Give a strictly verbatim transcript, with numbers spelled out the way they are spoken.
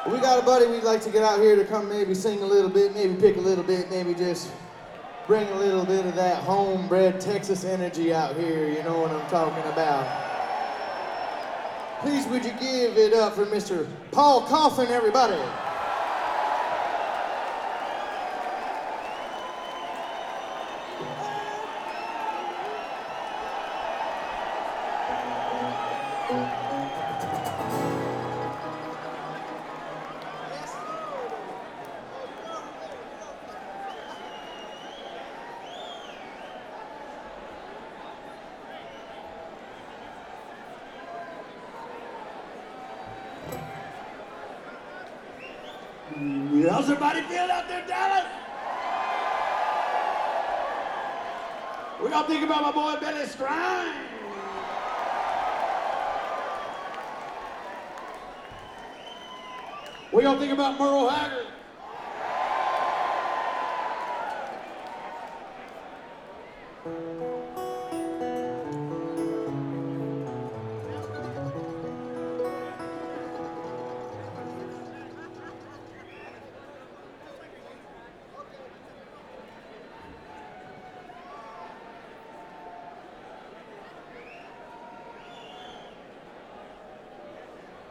We got a buddy we'd like to get out here to come maybe sing a little bit, maybe pick a little bit, maybe just bring a little bit of that homebred Texas energy out here, you know what I'm talking about. Please would you give it up for Mister Paul Coffin, everybody. How's everybody feeling out there, Dallas? We all think about my boy Billy Strine. We all think about Merle Haggard.